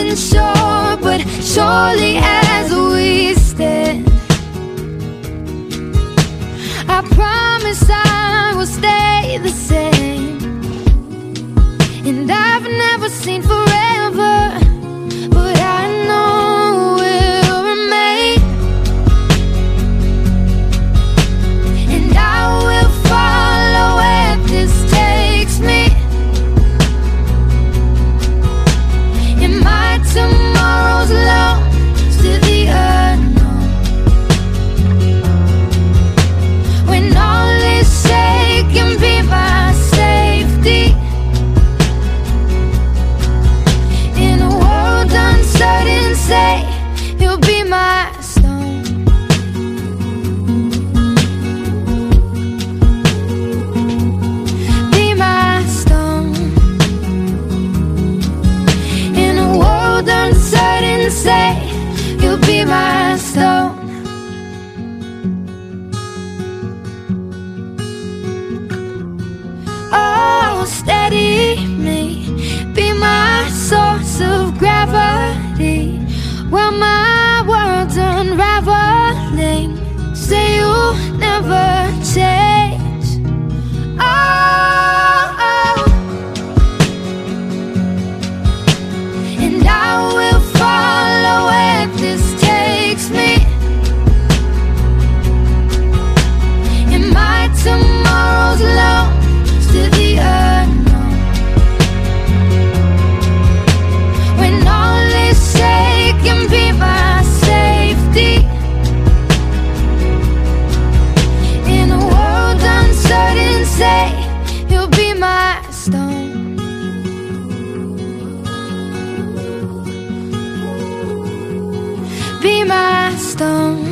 ain't sure, but surely as we stand, I promise I will stay the same. And I've never seen forever, but I know we'll remain. And I will follow where this takes me. And my tomorrow's lost to the unknown. When all is shaken, be my safety. In a world uncertain, say you'll be my stone. Be my stone. In a world uncertain, say you'll be my stone. Oh, steady me, be my source of gravity. While my world's unraveling, say you'll never change. Oh, and I will follow where this takes me. And my tomorrow's lost to the unknown. When all is shaken, be my safety. In a world uncertain, say you'll be my stone. Be my stone.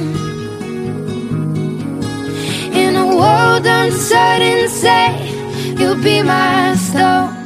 In a world uncertain, say you'll be my stone.